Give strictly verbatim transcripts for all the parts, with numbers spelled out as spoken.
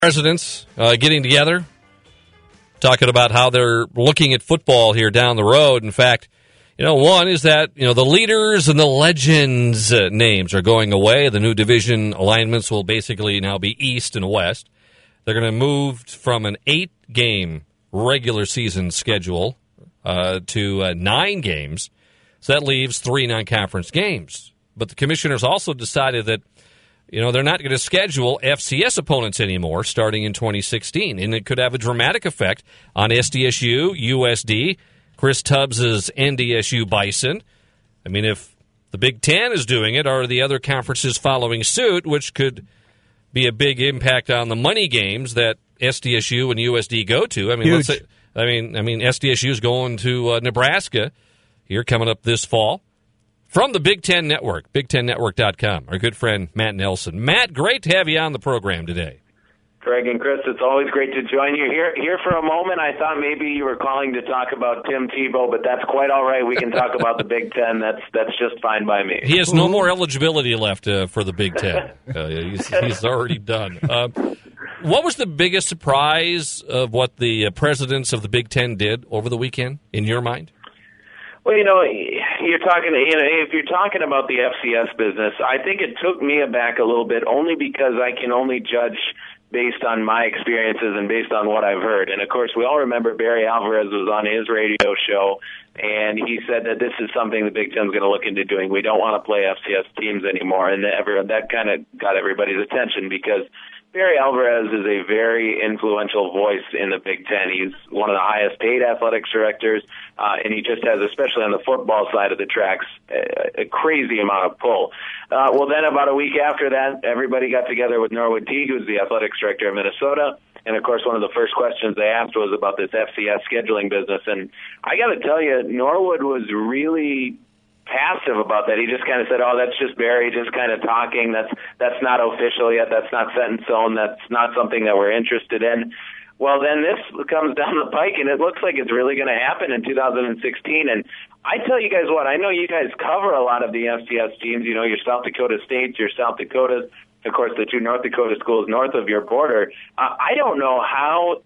Presidents uh, getting together, talking about how they're looking at football here down the road. In fact, you know, one is that, you know, the leaders and the legends uh, names are going away. The new division alignments will basically now be East and West. They're going to move from an eight-game regular season schedule uh, to uh, nine games. So that leaves three non-conference games. But the commissioners also decided that, you know, they're not going to schedule F C S opponents anymore starting in twenty sixteen, and it could have a dramatic effect on S D S U, U S D, Chris Tubbs' N D S U Bison. I mean, if the Big Ten is doing it, are the other conferences following suit, which could be a big impact on the money games that S D S U and U S D go to. I mean, Huge. let's say, I mean, I mean, S D S U is going to uh, Nebraska here coming up this fall. From the Big Ten Network, big ten network dot com, our good friend Matt Nelson. Matt, great to have you on the program today. Greg and Chris, it's always great to join you. Here here for a moment, I thought maybe you were calling to talk about Tim Tebow, but that's quite all right. We can talk about the Big Ten. That's that's just fine by me. He has no more eligibility left uh, for the Big Ten. Uh, he's, he's already done. Uh, what was the biggest surprise of what the uh, presidents of the Big Ten did over the weekend, in your mind? Well, you know, you're talking. You know, if you're talking about the F C S business, I think it took me aback a little bit, only because I can only judge based on my experiences and based on what I've heard. And of course, we all remember Barry Alvarez was on his radio show, and he said that this is something the Big Ten's going to look into doing. We don't want to play F C S teams anymore, and ever that kind of got everybody's attention because Barry Alvarez is a very influential voice in the Big Ten. He's one of the highest paid athletics directors, uh, and he just has, especially on the football side of the tracks, a, a crazy amount of pull. Uh, well, then about a week after that, everybody got together with Norwood Teague, who's the athletics director of Minnesota, and of course, one of the first questions they asked was about this F C S scheduling business. And I got to tell you, Norwood was really passive about that. He just kind of said, oh, that's just Barry just kind of talking. That's that's not official yet. That's not set in stone. That's not something that we're interested in. Well, then this comes down the pike, and it looks like it's really going to happen in two thousand sixteen. And I tell you guys what, I know you guys cover a lot of the F C S teams. You know, your South Dakota States, your South Dakotas, of course, the two North Dakota schools north of your border. Uh, I don't know how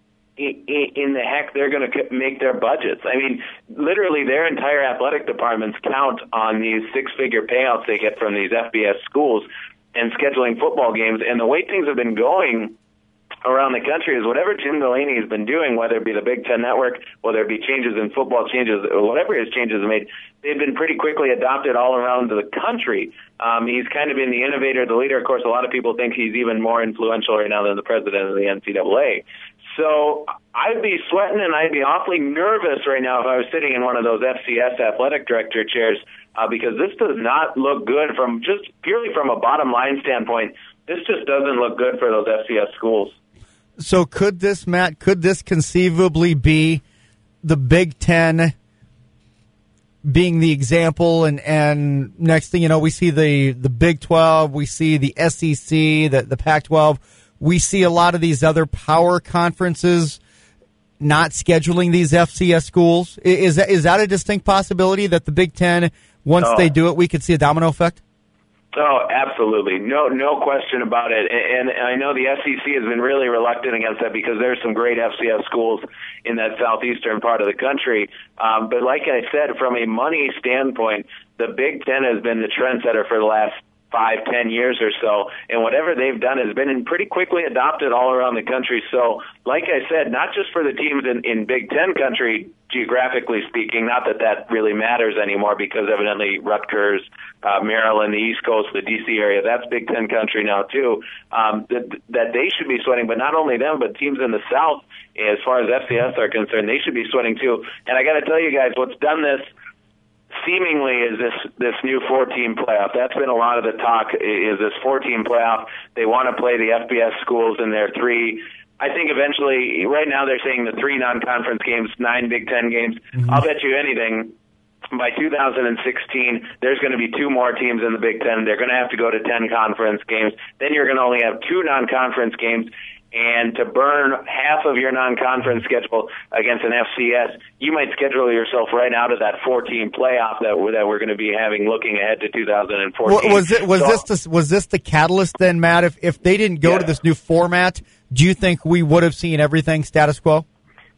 in the heck they're going to make their budgets. I mean, literally their entire athletic departments count on these six-figure payouts they get from these F B S schools and scheduling football games. And the way things have been going around the country is whatever Jim Delaney has been doing, whether it be the Big Ten Network, whether it be changes in football changes, or whatever his changes have made, they've been pretty quickly adopted all around the country. Um, he's kind of been the innovator, the leader. Of course, a lot of people think he's even more influential right now than the president of the N C double A. So I'd be sweating and I'd be awfully nervous right now if I was sitting in one of those F C S athletic director chairs uh, because this does not look good from just purely from a bottom line standpoint. This just doesn't look good for those F C S schools. So could this, Matt, could this conceivably be the Big Ten being the example, and, and next thing you know, we see the, the Big twelve, we see the S E C, the, the Pac twelve, we see a lot of these other power conferences not scheduling these F C S schools. Is that, is that a distinct possibility that the Big Ten, once oh. they do it, we could see a domino effect? Oh, absolutely. No no question about it. And, and I know the S E C has been really reluctant against that because there's some great F C S schools in that southeastern part of the country. Um, but like I said, from a money standpoint, the Big Ten has been the trendsetter for the last five, ten years or so, and whatever they've done has been pretty quickly adopted all around the country. So, like I said, not just for the teams in, in Big Ten country, geographically speaking, not that that really matters anymore because evidently Rutgers, uh, Maryland, the East Coast, the D C area, that's Big Ten country now too, um, that, that they should be sweating, but not only them, but teams in the South, as far as F C S are concerned, they should be sweating too. And I got to tell you guys, what's done this seemingly is this this new four-team playoff. That's been a lot of the talk, is this four-team playoff. They want to play the F B S schools in their three. I think eventually, right now they're saying the three non-conference games, nine Big Ten games. Mm-hmm. I'll bet you anything, by two thousand sixteen, there's going to be two more teams in the Big Ten. They're going to have to go to ten conference games. Then you're going to only have two non-conference games. And to burn half of your non-conference schedule against an F C S, you might schedule yourself right out of that four-team playoff that we're, that we're going to be having looking ahead to two thousand fourteen. Was it was so, this the, was this the catalyst then, Matt? If if they didn't go yeah. to this new format, do you think we would have seen everything status quo?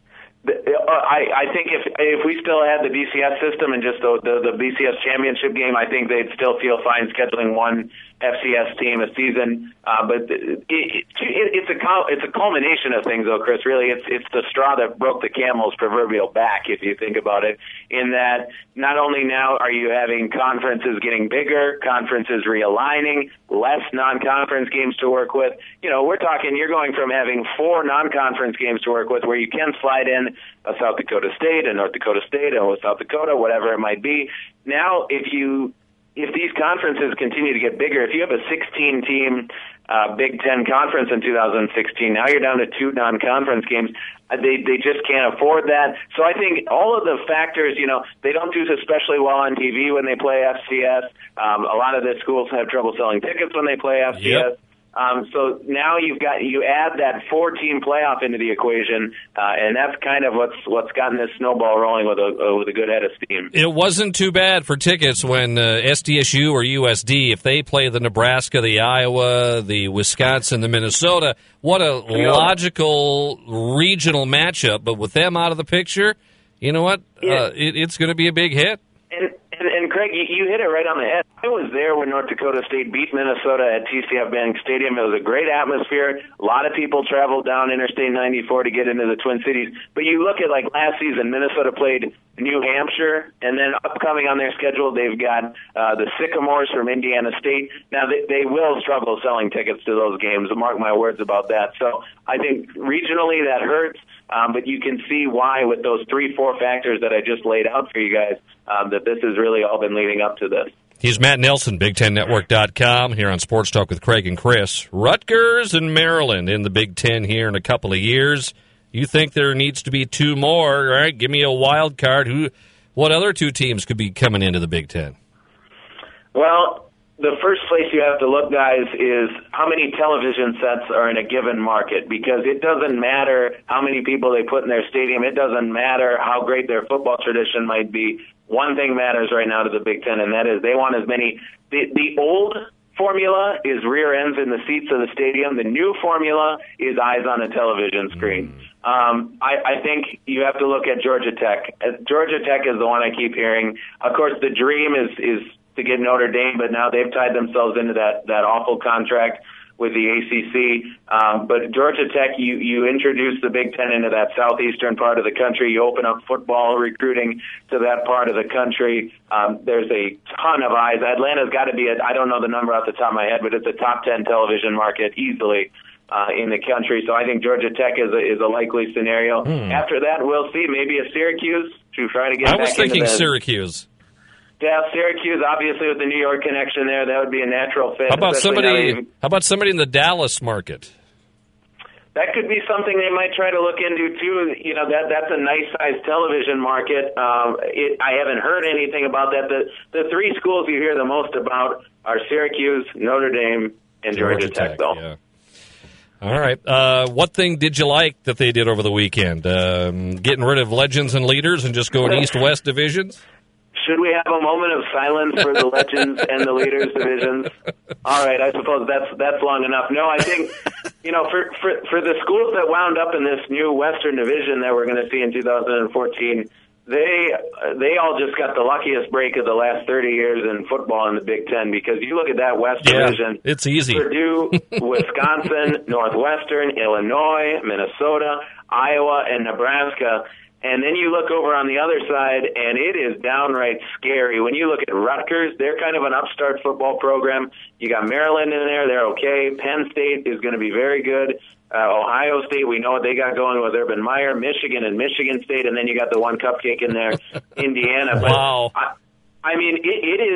I, I think if if we still had the B C S system and just the, the the B C S championship game, I think they'd still feel fine scheduling one F C S team a season. Uh, but it, it, it, it's a it's a culmination of things, though, Chris. Really, it's it's the straw that broke the camel's proverbial back, if you think about it. In that, not only now are you having conferences getting bigger, conferences realigning, less non-conference games to work with. You know, we're talking you're going from having four non-conference games to work with, where you can slide in a South Dakota State, a North Dakota State, a South Dakota, whatever it might be. Now, if you if these conferences continue to get bigger, if you have a sixteen-team uh, Big Ten conference in two thousand sixteen, now you're down to two non-conference games. Uh, they they just can't afford that. So I think all of the factors, you know, they don't do especially well on T V when they play F C S. Um, a lot of the schools have trouble selling tickets when they play F C S. Yep. Um, so now you've got you add that four-team playoff into the equation, uh, and that's kind of what's what's gotten this snowball rolling with a uh, with a good head of steam. It wasn't too bad for tickets when uh, S D S U or U S D, if they play the Nebraska, the Iowa, the Wisconsin, the Minnesota, what a yeah. logical regional matchup. But with them out of the picture, you know what? Yeah. Uh, it, it's going to be a big hit. And, and, and Craig, you, you hit it right on the head. I was there when North Dakota State beat Minnesota at T C F Bank Stadium. It was a great atmosphere. A lot of people traveled down Interstate ninety-four to get into the Twin Cities. But you look at, like, last season, Minnesota played New Hampshire, and then upcoming on their schedule, they've got uh, the Sycamores from Indiana State. Now, they, they will struggle selling tickets to those games. Mark my words about that. So I think regionally that hurts. Um, but you can see why with those three, four factors that I just laid out for you guys, um, that this has really all been leading up to this. He's Matt Nelson, Big Ten Network dot com, here on Sports Talk with Craig and Chris. Rutgers and Maryland in the Big Ten here in a couple of years. You think there needs to be two more, all right? Give me a wild card. Who? What other two teams could be coming into the Big Ten? Well, the first place you have to look, guys, is how many television sets are in a given market, because it doesn't matter how many people they put in their stadium. It doesn't matter how great their football tradition might be. One thing matters right now to the Big Ten, and that is they want as many. The, the old formula is rear ends in the seats of the stadium. The new formula is eyes on a television screen. Um, I, I think you have to look at Georgia Tech. Uh, Georgia Tech is the one I keep hearing. Of course, the dream is is to get Notre Dame, but now they've tied themselves into that, that awful contract with the A C C. Um, but Georgia Tech, you, you introduce the Big Ten into that southeastern part of the country. You open up football recruiting to that part of the country. Um, there's a ton of eyes. Atlanta's got to be, a, I don't know the number off the top of my head, but it's a top ten television market easily uh, in the country. So I think Georgia Tech is a, is a likely scenario. Hmm. After that, we'll see. Maybe a Syracuse to try to get I back was thinking into the, Syracuse. Yeah, Syracuse, obviously with the New York connection there, that would be a natural fit. How about somebody? How about somebody in the Dallas market? That could be something they might try to look into too. You know, that that's a nice sized television market. Um, it, I haven't heard anything about that. The the three schools you hear the most about are Syracuse, Notre Dame, and Georgia, Georgia Tech, Tech. Though. Yeah. All right. Uh, what thing did you like that they did over the weekend? Um, getting rid of legends and leaders and just going east-west divisions? Should we have a moment of silence for the legends and the leaders divisions? All right, I suppose that's that's long enough. No, I think, you know, for, for, for the schools that wound up in this new Western division that we're going to see in two thousand fourteen, they they all just got the luckiest break of the last thirty years in football in the Big Ten, because you look at that West yeah, division. It's easy. Purdue, Wisconsin, Northwestern, Illinois, Minnesota, Iowa, and Nebraska. And then you look over on the other side, and it is downright scary. When you look at Rutgers, they're kind of an upstart football program. You got Maryland in there. They're okay. Penn State is going to be very good. Uh, Ohio State, we know what they got going with Urban Meyer. Michigan and Michigan State, and then you got the one cupcake in there, Indiana. But wow. I, I mean, it, it is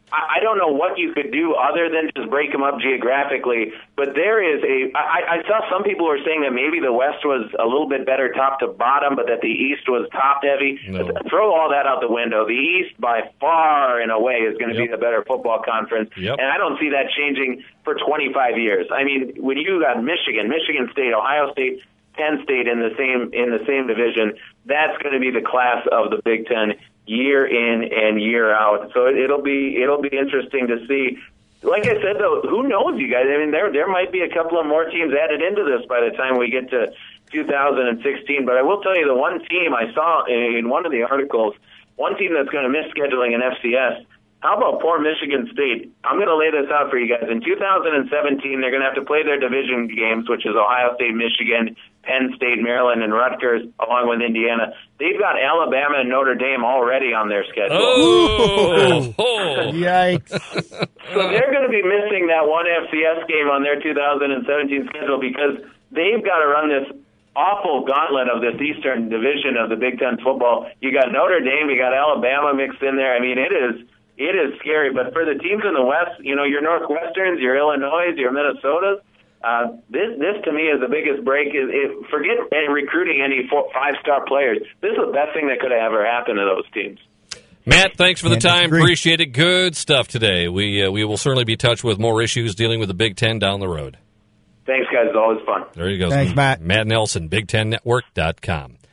I don't know what you could do other than just break them up geographically, but there is a. I, I saw some people were saying that maybe the West was a little bit better top to bottom, but that the East was top heavy. No. Throw all that out the window. The East, by far and away, is going to Yep. be the better football conference, Yep. and I don't see that changing for twenty-five years. I mean, when you got Michigan, Michigan State, Ohio State, Penn State in the same in the same division, that's going to be the class of the Big Ten year in and year out. So it, it'll be it'll be interesting to see. Like I said, though, who knows, you guys? I mean, there there might be a couple of more teams added into this by the time we get to two thousand sixteen. But I will tell you, the one team I saw in one of the articles, one team that's going to miss scheduling in F C S. How about poor Michigan State? I'm going to lay this out for you guys. In two thousand seventeen, they're going to have to play their division games, which is Ohio State, Michigan, Penn State, Maryland, and Rutgers, along with Indiana. They've got Alabama and Notre Dame already on their schedule. Oh, oh. Yikes. So they're going to be missing that one F C S game on their two thousand seventeen schedule because they've got to run this awful gauntlet of this Eastern Division of the Big Ten football. You got Notre Dame, you got Alabama mixed in there. I mean, it is it is scary. But for the teams in the West, you know, your Northwesterns, your Illinois, your Minnesotas, uh, this this to me is the biggest break. Is it, forget any recruiting any four, five-star players. This is the best thing that could have ever happened to those teams. Matt, thanks for the Can't time. disagree. Appreciate it. Good stuff today. We uh, we will certainly be in touch with more issues dealing with the Big Ten down the road. Thanks, guys. It's always fun. There you go. Thanks, Matt. Matt Nelson, Big Ten Network dot com.